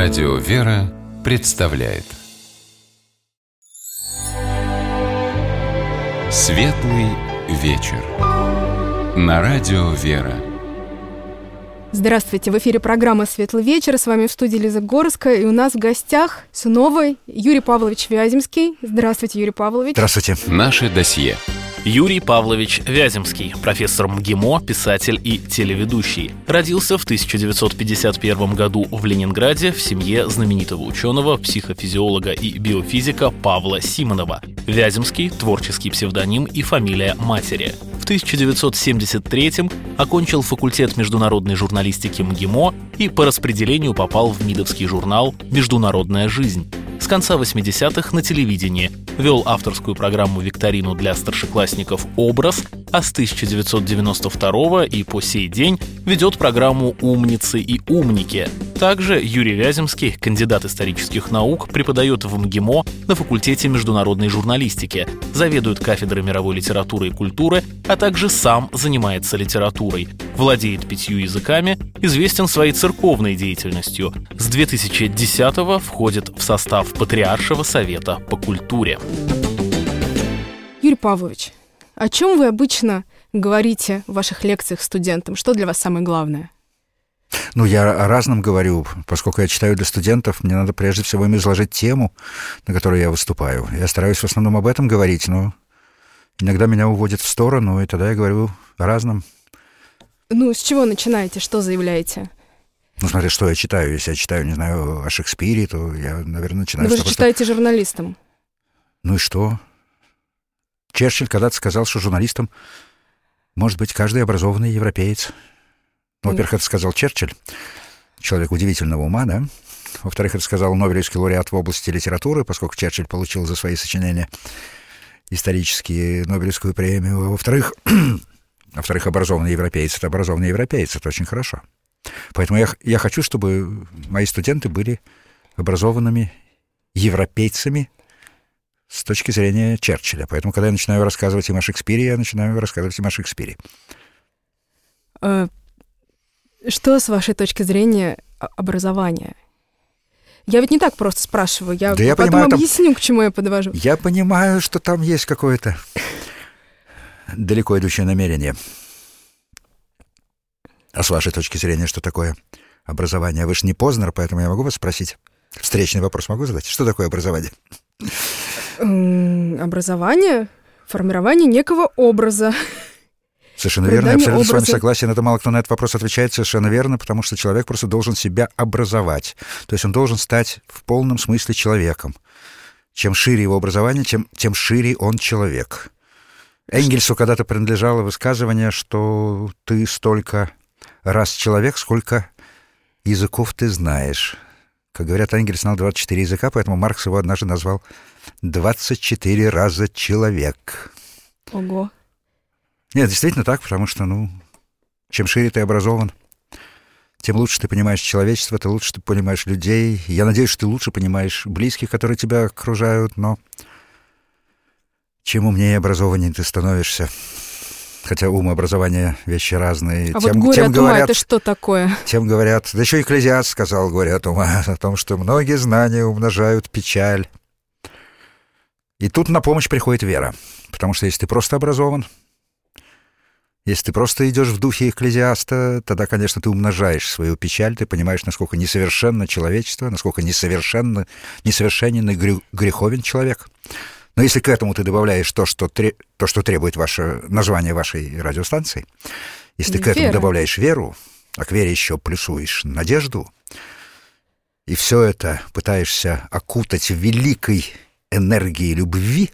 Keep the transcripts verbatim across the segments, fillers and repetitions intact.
Радио «Вера» представляет Светлый вечер на Радио «Вера». Здравствуйте, в эфире программа «Светлый вечер». С вами в студии Лиза Горская, и у нас в гостях снова Юрий Павлович Вяземский. Здравствуйте, Юрий Павлович. Здравствуйте. Наше досье. Юрий Павлович Вяземский, профессор МГИМО, писатель и телеведущий. Родился в тысяча девятьсот пятьдесят первом году в Ленинграде в семье знаменитого ученого, психофизиолога и биофизика Павла Симонова. Вяземский – творческий псевдоним и фамилия матери. В тысяча девятьсот семьдесят третьем окончил факультет международной журналистики МГИМО и по распределению попал в МИДовский журнал «Международная жизнь». С конца восьмидесятых на телевидении вел авторскую программу-викторину для старшеклассников «Образ», а с тысяча девятьсот девяносто второго и по сей день ведет программу «Умницы и умники». Также Юрий Вяземский, кандидат исторических наук, преподает в МГИМО на факультете международной журналистики, заведует кафедрой мировой литературы и культуры, а также сам занимается литературой, владеет пятью языками, известен своей церковной деятельностью. С две тысячи десятого входит в состав Патриаршего совета по культуре. Юрий Павлович, о чем вы обычно говорите в ваших лекциях студентам? Что для вас самое главное? Ну, я о разном говорю. Поскольку я читаю для студентов, мне надо прежде всего им изложить тему, на которой я выступаю. Я стараюсь в основном об этом говорить, но иногда меня уводят в сторону, и тогда я говорю о разном. Ну, с чего начинаете? Что заявляете? Ну, смотри, что я читаю. Если я читаю, не знаю, о Шекспире, то я, наверное, начинаю... Но вы же просто... читаете журналистам. Ну и что? Черчилль когда-то сказал, что журналистом может быть каждый образованный европеец. Ну, во-первых, это сказал Черчилль, человек удивительного ума, да? Во-вторых, это сказал Нобелевский лауреат в области литературы, поскольку Черчилль получил за свои сочинения исторические Нобелевскую премию. Во-вторых, во-вторых, образованный европеец — это образованный европеец, это очень хорошо. Поэтому я, я хочу, чтобы мои студенты были образованными европейцами с точки зрения Черчилля. Поэтому, когда я начинаю рассказывать им о Шекспире, я начинаю рассказывать им о Шекспире. Что, с вашей точки зрения, образование? Я ведь не так просто спрашиваю, я, да я потом понимаю, объясню, там... к чему я подвожу. Я понимаю, что там есть какое-то далеко идущее намерение. А с вашей точки зрения, что такое образование? Вы же не Познер, поэтому я могу вас спросить? Встречный вопрос могу задать? Что такое образование? Образование — формирование некого образа. Совершенно верно, я абсолютно с вами согласен. Это мало кто на этот вопрос отвечает совершенно верно, потому что человек просто должен себя образовать. То есть он должен стать в полном смысле человеком. Чем шире его образование, тем, тем шире он человек. Энгельсу когда-то принадлежало высказывание, что ты столько раз человек, сколько языков ты знаешь. Как говорят, Энгельс знал двадцать четыре языка, поэтому Маркс его однажды назвал двадцать четыре раза человек. Ого. Нет, действительно так, потому что, ну, чем шире ты образован, тем лучше ты понимаешь человечество, ты лучше ты понимаешь людей. Я надеюсь, что ты лучше понимаешь близких, которые тебя окружают, но чем умнее и образованнее ты становишься, хотя ум и образование — вещи разные. А тем, вот горе тем от говорят, ума — это что такое? Тем говорят, да еще Экклезиаст сказал горе от ума, о том, что многие знания умножают печаль. И тут на помощь приходит вера, потому что если ты просто образован, если ты просто идешь в духе Экклезиаста, тогда, конечно, ты умножаешь свою печаль, ты понимаешь, насколько несовершенно человечество, насколько несовершенно, несовершенен и греховен человек. Но если к этому ты добавляешь то, что, тре, то, что требует ваше название вашей радиостанции, если ты к этому добавляешь веру, а к вере еще плюсуешь надежду, и все это пытаешься окутать великой энергией любви,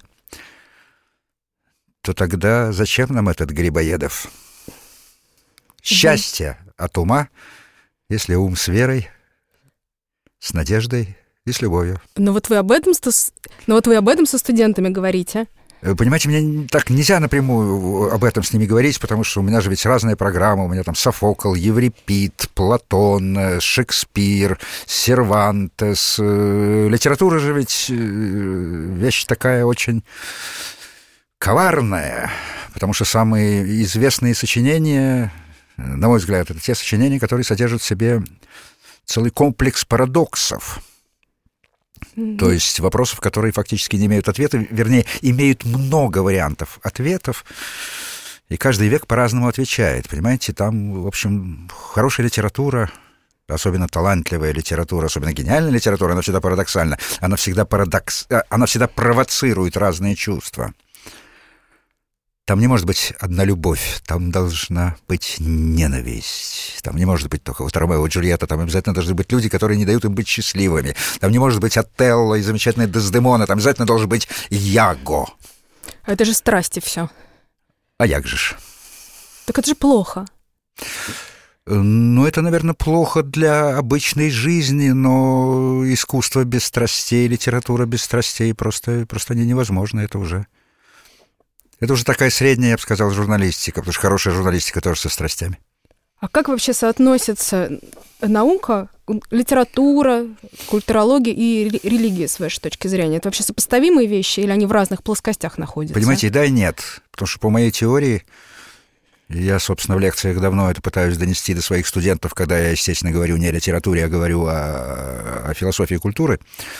то тогда зачем нам этот Грибоедов? Счастье от ума, если ум с верой, с надеждой и с любовью. Но вот вы об этом, но вот вы об этом со студентами говорите. Понимаете, мне так нельзя напрямую об этом с ними говорить, потому что у меня же ведь разные программы. У меня там Софокл, Еврипид, Платон, Шекспир, Сервантес. Литература же ведь вещь такая очень коварная, потому что самые известные сочинения, на мой взгляд, это те сочинения, которые содержат в себе целый комплекс парадоксов. Mm-hmm. То есть вопросов, которые фактически не имеют ответа, вернее, имеют много вариантов ответов, и каждый век по-разному отвечает. Понимаете, там, в общем, хорошая литература, особенно талантливая литература, особенно гениальная литература, она всегда парадоксальна, она всегда, парадокс... она всегда провоцирует разные чувства. Там не может быть одна любовь, там должна быть ненависть. Там не может быть только вот Ромео и Джульетта, там обязательно должны быть люди, которые не дают им быть счастливыми. Там не может быть Отелло и замечательная Дездемона, там обязательно должен быть Яго. А это же страсти все. А як же ж? Так это же плохо. Ну, это, наверное, плохо для обычной жизни, но искусство без страстей, литература без страстей просто, просто не невозможно, это уже... Это уже такая средняя, я бы сказал, журналистика, потому что хорошая журналистика тоже со страстями. А как вообще соотносится наука, литература, культурология и религия, с вашей точки зрения? Это вообще сопоставимые вещи или они в разных плоскостях находятся? Понимаете, и да, и нет. Потому что по моей теории, я, собственно, в лекциях давно это пытаюсь донести до своих студентов, когда я, естественно, говорю не о литературе, а говорю о, о философии культуры.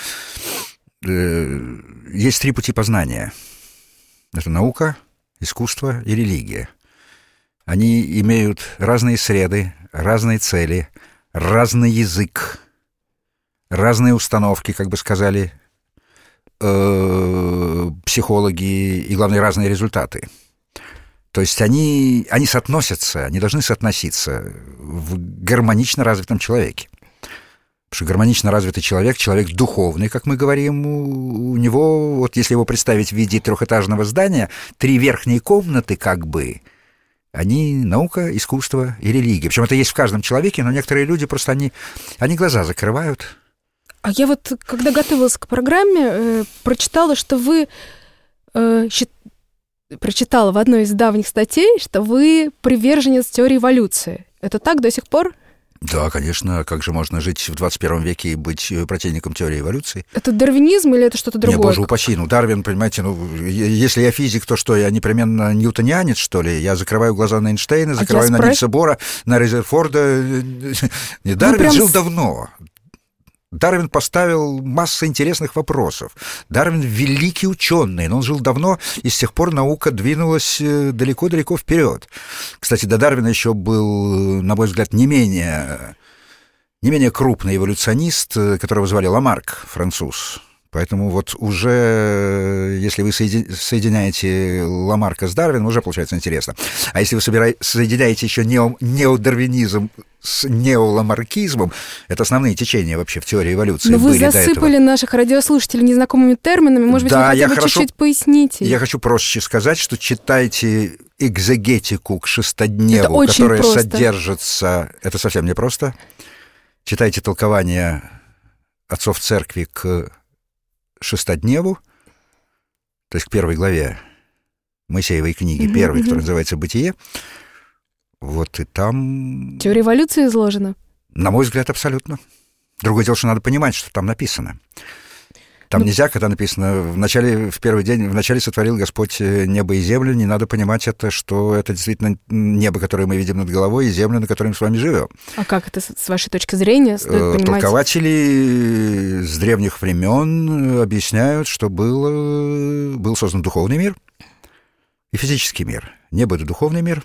Есть три пути познания. Это наука, искусство и религия. Они имеют разные среды, разные цели, разный язык, разные установки, как бы сказали э, психологи, и, главное, разные результаты. То есть они, они соотносятся, они должны соотноситься в гармонично развитом человеке. Потому что гармонично развитый человек, человек духовный, как мы говорим, у него, вот если его представить в виде трехэтажного здания, три верхние комнаты как бы, они наука, искусство и религия. Причем это есть в каждом человеке, но некоторые люди просто, они, они глаза закрывают. А я вот, когда готовилась к программе, э, прочитала, что вы... Э, щит... Прочитала в одной из давних статей, что вы приверженец теории эволюции. Это так до сих пор? Да, конечно, как же можно жить в двадцать первом веке и быть противником теории эволюции? Это дарвинизм или это что-то другое? Не, боже упаси, ну Дарвин, понимаете, ну если я физик, то что, я непременно ньютонианец, что ли? Я закрываю глаза на Эйнштейна, закрываю а на спро... Нильса Бора, на Резерфорда. Не, Дарвин прям... жил давно. Дарвин поставил массу интересных вопросов. Дарвин великий ученый, но он жил давно, и с тех пор наука двинулась далеко-далеко вперед. Кстати, до Дарвина еще был, на мой взгляд, не менее, не менее крупный эволюционист, которого звали Ламарк, француз. Поэтому вот уже, если вы соединяете Ламарка с Дарвином, уже получается интересно. А если вы собираете, соединяете еще нео, неодарвинизм с неоламаркизмом, это основные течения вообще в теории эволюции. Но вы засыпали наших радиослушателей незнакомыми терминами. Может быть, да, вы хотя бы хорошо, чуть-чуть поясните. Я хочу проще сказать, что читайте экзегетику к шестодневу, которая просто содержится... Это совсем не просто. Читайте толкование отцов церкви к шестодневу, то есть к первой главе Моисеевой книги, mm-hmm, первой, mm-hmm. которая называется «Бытие». Вот и там... Теория эволюции изложена? На мой взгляд, абсолютно. Другое дело, что надо понимать, что там написано. Там ну... нельзя, когда написано в начале, в первый день, в начале сотворил Господь небо и землю, не надо понимать это, что это действительно небо, которое мы видим над головой, и землю, на которой мы с вами живем. А как это с вашей точки зрения стоит понимать? Толкователи с древних времен объясняют, что был, был создан духовный мир и физический мир. Небо — это духовный мир,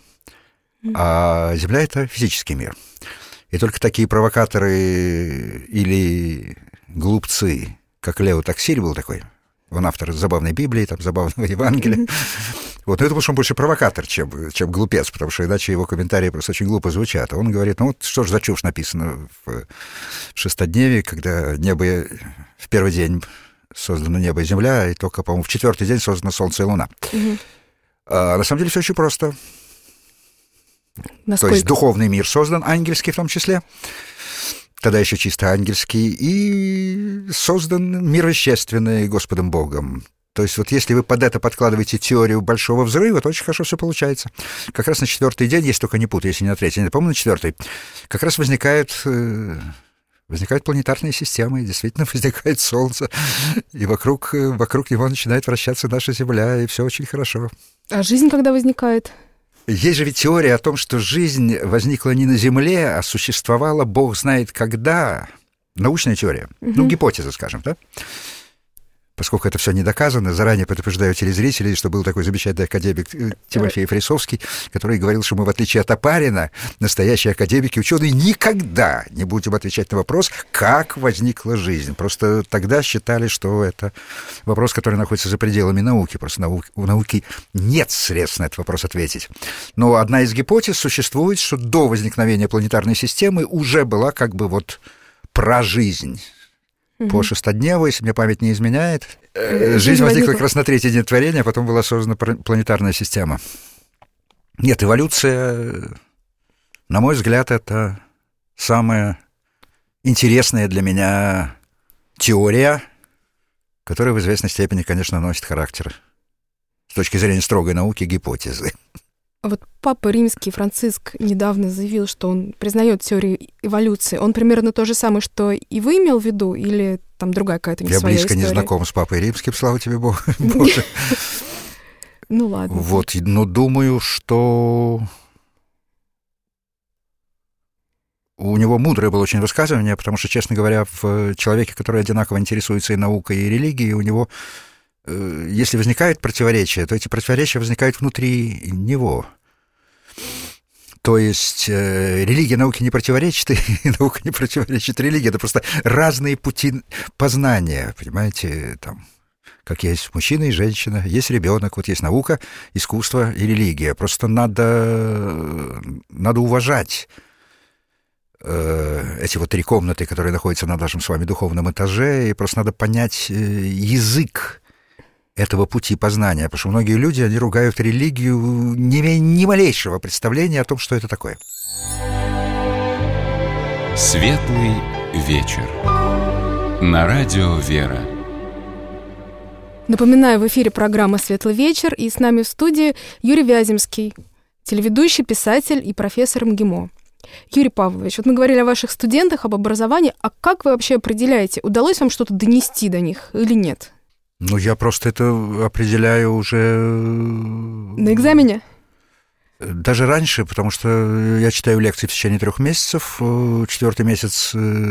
а земля — это физический мир. И только такие провокаторы или глупцы, как Лео Таксиль был такой, он автор забавной Библии, там, забавного Евангелия. Mm-hmm. Вот, но я думаю, что он больше провокатор, чем, чем глупец, потому что иначе его комментарии просто очень глупо звучат. А он говорит, ну вот что же за чушь написано в шестодневе, когда небо в первый день создано небо и земля, и только, по-моему, в четвертый день создано солнце и луна. Mm-hmm. А на самом деле все очень просто. Насколько? То есть духовный мир создан, ангельский в том числе, тогда еще чисто ангельский, и создан мир вещественный Господом Богом. То есть вот если вы под это подкладываете теорию большого взрыва, то очень хорошо все получается. Как раз на четвертый день, если только не путаю, если не на третий, нет, по-моему, на четвертый, как раз возникает... Возникают планетарные системы, и действительно возникает Солнце, и вокруг, вокруг него начинает вращаться наша Земля, и все очень хорошо. А жизнь когда возникает? есть же ведь теория о том, что жизнь возникла не на Земле, а существовала бог знает когда. Научная теория. Угу. Ну, гипотеза, скажем, да? Поскольку это все не доказано, заранее предупреждаю телезрителей, что был такой замечательный академик Тимофей Фрисовский, который говорил, что мы, в отличие от Опарина, настоящие академики, ученые, никогда не будем отвечать на вопрос, как возникла жизнь. Просто тогда считали, что это вопрос, который находится за пределами науки. Просто науки, у науки нет средств на этот вопрос ответить. Но одна из гипотез существует, что до возникновения планетарной системы уже была как бы вот прожизнь. Угу. По шестодневу, если мне память не изменяет. Жизнь, Жизнь возникла как раз на третий день творения, а потом была создана планетарная система. Нет, эволюция, на мой взгляд, это самая интересная для меня теория, которая в известной степени, конечно, носит характер, с точки зрения строгой науки, гипотезы. Вот Папа Римский Франциск недавно заявил, что он признает теорию эволюции. Он примерно то же самое, что и вы имел в виду, или там другая какая-то не своя история? Я близко не знаком с Папой Римским, слава тебе, Боже. Ну ладно. Вот, но думаю, что у него мудрое было очень высказывание, потому что, честно говоря, в человеке, который одинаково интересуется и наукой, и религией, у него, если возникают противоречия, то эти противоречия возникают внутри него. То есть э, религия науке не противоречит, и наука не противоречит религии. Это просто разные пути познания, понимаете, там, как есть мужчина и женщина, есть ребенок, вот есть наука, искусство и религия. Просто надо, надо уважать э, эти вот три комнаты, которые находятся на нашем с вами духовном этаже, и просто надо понять э, язык этого пути познания, потому что многие люди, они ругают религию, не имея ни малейшего представления о том, что это такое. Светлый вечер. На радио «Вера». Напоминаю, в эфире программа «Светлый вечер», и с нами в студии Юрий Вяземский, телеведущий, писатель и профессор МГИМО. Юрий Павлович, вот мы говорили о ваших студентах, об образовании, а как вы вообще определяете, удалось вам что-то донести до них или нет? Ну, я просто это определяю уже... На экзамене? Даже раньше, потому что я читаю лекции в течение трех месяцев. Четвертый месяц —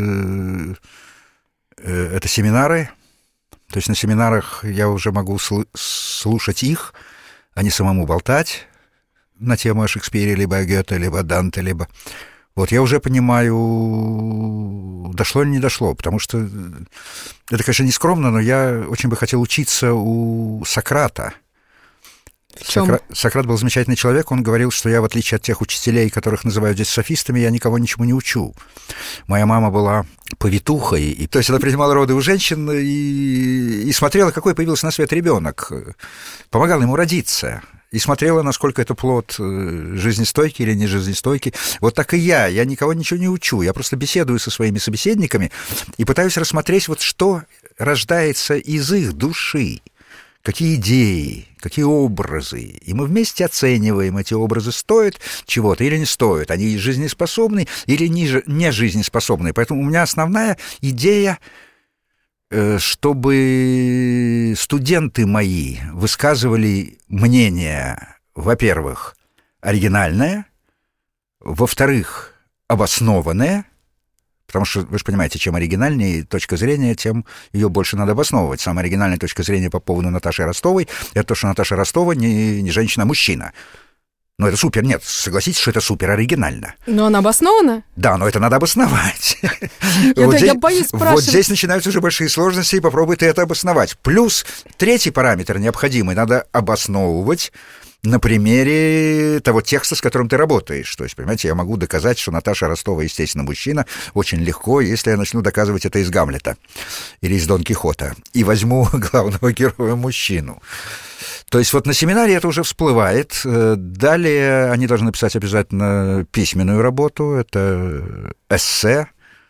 это семинары. То есть на семинарах я уже могу слушать их, а не самому болтать на тему о Шекспире, либо о Гёте, либо о Данте, либо... Вот я уже понимаю, дошло или не дошло, потому что это, конечно, не скромно, но я очень бы хотел учиться у Сократа. Сокра... Сократ был замечательный человек, он говорил, что я, в отличие от тех учителей, которых называют здесь софистами, я никого ничему не учу. Моя мама была повитухой, и, то есть она принимала роды у женщин и, и смотрела, какой появился на свет ребенок, помогала ему родиться. И смотрела, насколько это плод жизнестойкий или не жизнестойкий. Вот так и я. Я никого ничего не учу. Я просто беседую со своими собеседниками и пытаюсь рассмотреть, вот что рождается из их души. Какие идеи, какие образы. И мы вместе оцениваем, эти образы стоят чего-то или не стоят. Они жизнеспособны или не жизнеспособны. Поэтому у меня основная идея, чтобы студенты мои высказывали мнение, во-первых, оригинальное, во-вторых, обоснованное, потому что, вы же понимаете, чем оригинальнее точка зрения, тем ее больше надо обосновывать. Самая оригинальная точка зрения по поводу Наташи Ростовой — это то, что Наташа Ростова не, не женщина, а мужчина. Но это супер, нет, согласитесь, что это супер оригинально. Но она обоснована? Да, но это надо обосновать. Я, вот да, здесь, я боюсь спрашивать. Вот здесь начинаются уже большие сложности, и попробуй ты это обосновать. Плюс третий параметр необходимый, надо обосновывать на примере того текста, с которым ты работаешь. То есть, понимаете, я могу доказать, что Наташа Ростова, естественно, мужчина, очень легко, если я начну доказывать это из Гамлета или из Дон Кихота, и возьму главного героя мужчину. То есть вот на семинаре это уже всплывает. Далее они должны писать обязательно письменную работу, это эссе.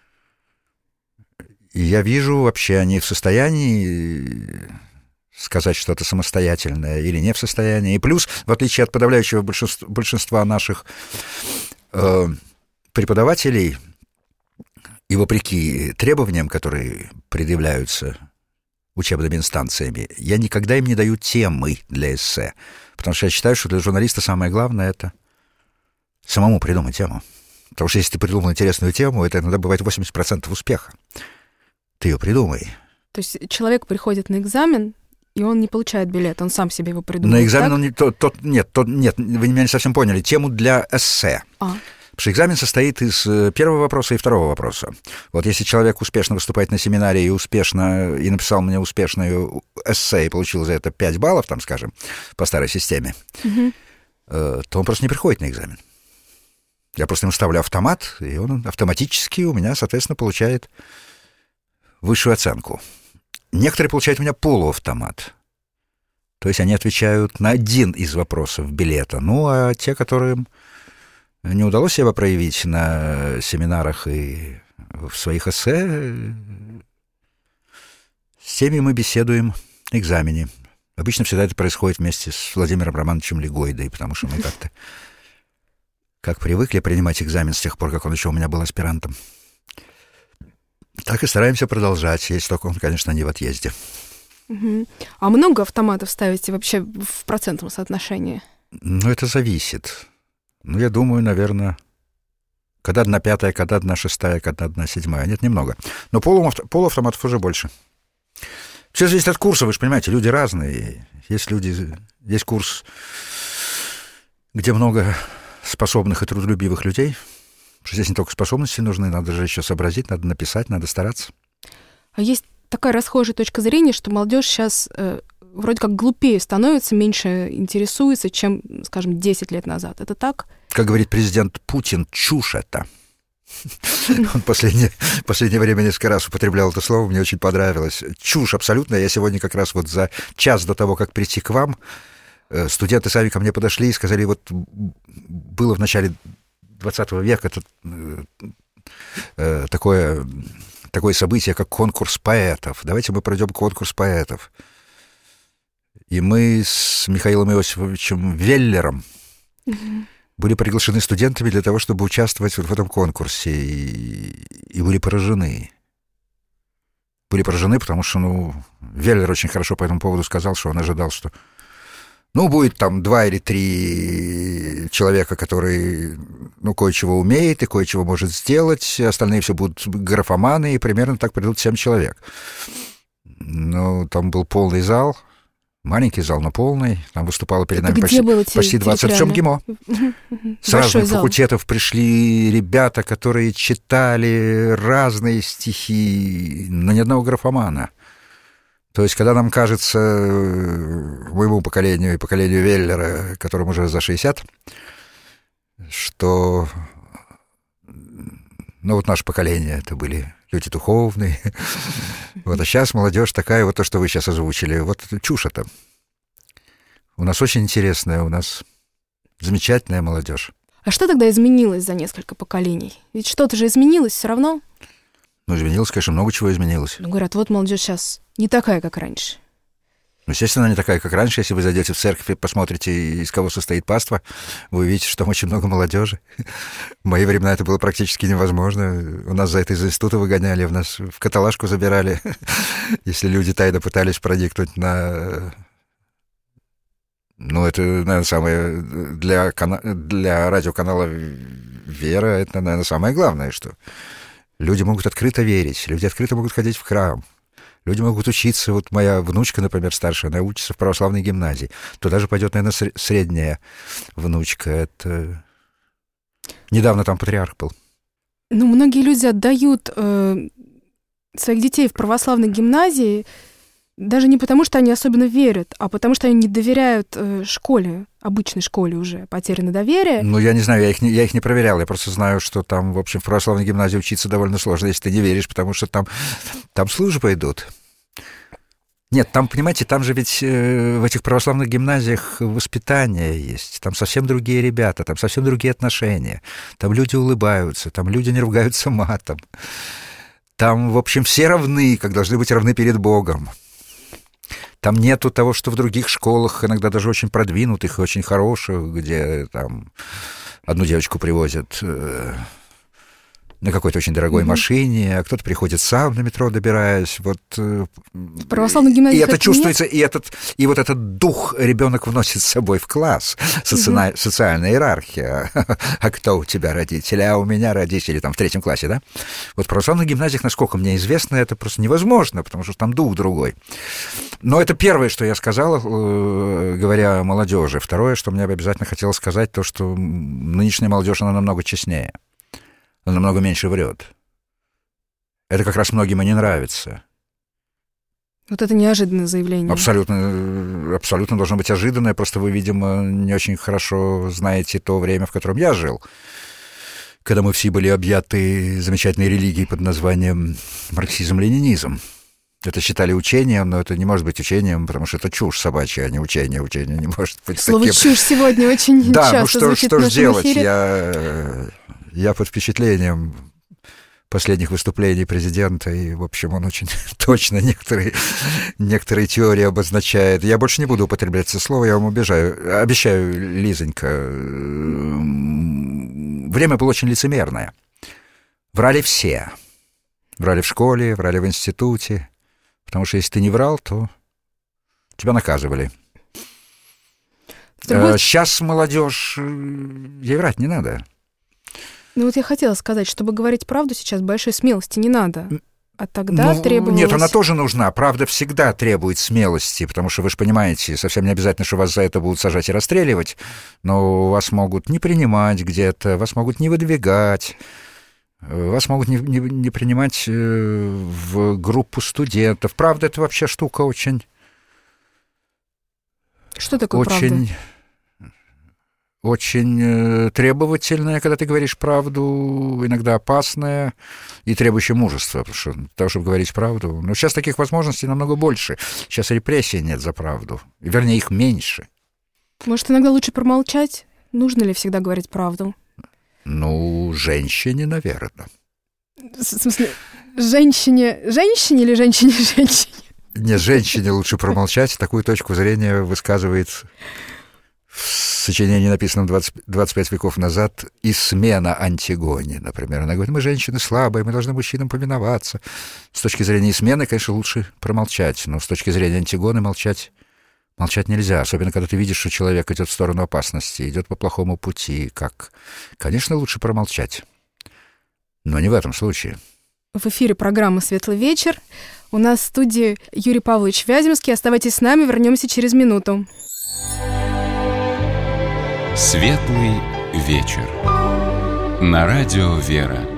И я вижу, вообще они в состоянии сказать что-то самостоятельное или не в состоянии. И плюс, в отличие от подавляющего большинства, большинства наших э, преподавателей, и вопреки требованиям, которые предъявляются учебными инстанциями, я никогда им не даю темы для эссе, потому что я считаю, что для журналиста самое главное — это самому придумать тему. Потому что если ты придумал интересную тему, это иногда бывает восемьдесят процентов успеха. Ты ее придумай. То есть человек приходит на экзамен, и он не получает билет, он сам себе его придумывает. На экзамен так? он не... Тот, тот, нет, тот, нет, вы меня не совсем поняли. Тему для эссе. А. Потому что экзамен состоит из первого вопроса и второго вопроса. Вот если человек успешно выступает на семинаре и успешно и написал мне успешную эссе и получил за это пять баллов, там, скажем, по старой системе, угу. то он просто не приходит на экзамен. Я просто ему ставлю автомат, и он автоматически у меня, соответственно, получает высшую оценку. Некоторые получают у меня полуавтомат. То есть они отвечают на один из вопросов билета. Ну, а те, которым не удалось себя проявить на семинарах и в своих эссе, с теми мы беседуем на экзамене. Обычно всегда это происходит вместе с Владимиром Романовичем Легойдой, потому что мы как-то как привыкли принимать экзамен с тех пор, как он еще у меня был аспирантом. Так и стараемся продолжать, если только он, конечно, не в отъезде. Угу. А много автоматов ставите вообще в процентном соотношении? Ну, это зависит. Ну, я думаю, наверное, когда одна пятая, когда одна шестая, когда одна седьмая. Нет, немного. Но полуавто, полуавтоматов уже больше. Все зависит от курса, вы же понимаете, люди разные. Есть люди, есть курс, где много способных и трудолюбивых людей. Потому что здесь не только способности нужны, надо же еще сообразить, надо написать, надо стараться. А есть такая расхожая точка зрения, что молодежь сейчас э, вроде как глупее становится, меньше интересуется, чем, скажем, десять лет назад. Это так? Как говорит президент Путин, чушь это. Он последнее, последнее время несколько раз употреблял это слово, мне очень понравилось. Чушь абсолютно. Я сегодня как раз вот за час до того, как прийти к вам, студенты сами ко мне подошли и сказали, вот было в начале двадцатого века это, такое, такое событие, как конкурс поэтов. Давайте мы пройдем конкурс поэтов. И мы с Михаилом Иосифовичем Веллером угу. были приглашены студентами для того, чтобы участвовать вот в этом конкурсе, и, и были поражены. Были поражены, потому что, ну, Веллер очень хорошо по этому поводу сказал, что он ожидал, что, ну, будет там два или три человека, которые, ну, кое-чего умеет и кое-чего может сделать, остальные все будут графоманы, и примерно так придут семь человек. Ну, там был полный зал, маленький зал, но полный. Там выступало перед Это нами почти, те, почти двадцать. В чем ГИМО? С разных факультетов пришли ребята, которые читали разные стихи, но ни одного графомана. То есть, когда нам кажется, моему поколению и поколению Веллера, которому уже за шестьдесят, что, ну, вот наше поколение, это были люди духовные. Вот, а сейчас молодежь такая, вот то, что вы сейчас озвучили, вот чушь это. У нас очень интересная, у нас замечательная молодежь. А что тогда изменилось за несколько поколений? Ведь что-то же изменилось все равно. Ну, изменилось, конечно, много чего изменилось. Ну, говорят, вот молодежь сейчас не такая, как раньше. Ну, естественно, она не такая, как раньше. Если вы зайдете в церковь и посмотрите, из кого состоит паства, вы увидите, что там очень много молодежи. В мои времена это было практически невозможно. У нас за это из института выгоняли, в нас в каталажку забирали, если люди тайно пытались проникнуть на... Ну, это, наверное, самое... Для, кана... для радиоканала «Вера» это, наверное, самое главное, что люди могут открыто верить, люди открыто могут ходить в храм. Люди могут учиться. Вот моя внучка, например, старшая, она учится в православной гимназии. Туда же пойдет, наверное, средняя внучка. Это... Недавно там патриарх был. Ну, многие люди отдают э, своих детей в православной гимназии даже не потому, что они особенно верят, а потому, что они не доверяют э, школе, обычной школе уже, потеряно доверие. Ну, я не знаю, я их не, я их не проверял. Я просто знаю, что там, в общем, в православной гимназии учиться довольно сложно, если ты не веришь, потому что там, там службы идут. Нет, там, понимаете, там же ведь э, в этих православных гимназиях воспитание есть. Там совсем другие ребята, там совсем другие отношения. Там люди улыбаются, там люди не ругаются матом. Там, в общем, все равны, как должны быть равны перед Богом. Там нету того, что в других школах, иногда даже очень продвинутых и очень хороших, где там одну девочку привозят на какой-то очень дорогой Мгм. машине, а кто-то приходит сам на метро, добираясь. Вот, э, В православной гимназии и это этого чувствуется, и, этот, и вот этот дух ребенок вносит с собой в класс. Соци... Социальная иерархия. А кто у тебя родители? А у меня родители там в третьем классе, да? Вот в православных гимназиях, насколько мне известно, это просто невозможно, потому что там дух другой. Но это первое, что я сказал, э, говоря о молодежи. Второе, что мне обязательно хотелось сказать, то, что нынешняя молодежь, она намного честнее. Он намного меньше врет. Это как раз многим и не нравится. Вот это неожиданное заявление. Абсолютно, абсолютно должно быть ожиданное. Просто вы, видимо, не очень хорошо знаете то время, в котором я жил, когда мы все были объяты замечательной религией под названием марксизм-ленинизм. Это считали учением, но это не может быть учением, потому что это чушь собачья, а не учение. Учение не может быть Слово таким. «чушь» сегодня очень Да, часто ну что, звучит что в ж нашем делать? эфире. Я, я под впечатлением последних выступлений президента, и, в общем, он очень точно некоторые, некоторые теории обозначает. Я больше не буду употреблять это слово, я вам обещаю, обещаю, Лизонька. Время было очень лицемерное. Врали все. Врали в школе, врали в институте. Потому что если ты не врал, то тебя наказывали. Другой... Сейчас молодежь, ей врать не надо. Ну вот я хотела сказать, чтобы говорить правду сейчас, большой смелости не надо. А тогда ну, требовалось... Нет, она тоже нужна. Правда всегда требует смелости, потому что вы же понимаете, совсем не обязательно, что вас за это будут сажать и расстреливать, но вас могут не принимать где-то, вас могут не выдвигать. Вас могут не, не, не принимать в группу студентов. Правда, это вообще штука очень... Что такое очень, правда? Очень требовательная, когда ты говоришь правду, иногда опасная и требующая мужества, потому что для того, чтобы говорить правду. Но сейчас таких возможностей намного больше. Сейчас репрессий нет за правду. Вернее, их меньше. Может, иногда лучше промолчать? Нужно ли всегда говорить правду? Ну, женщине, наверное. В смысле, женщине женщине или женщине-женщине? Нет, женщине лучше промолчать. Такую точку зрения высказывает в сочинении, написанном двадцать, двадцать пять веков назад, Исмена Антигоне, например. Она говорит, мы женщины слабые, мы должны мужчинам повиноваться. С точки зрения Исмены, конечно, лучше промолчать, но с точки зрения Антигоны молчать Молчать нельзя, особенно когда ты видишь, что человек идет в сторону опасности, идет по плохому пути. Как? Конечно, лучше промолчать. Но не в этом случае. В эфире программа «Светлый вечер». У нас в студии Юрий Павлович Вяземский. Оставайтесь с нами, вернемся через минуту. «Светлый вечер» на радио «Вера».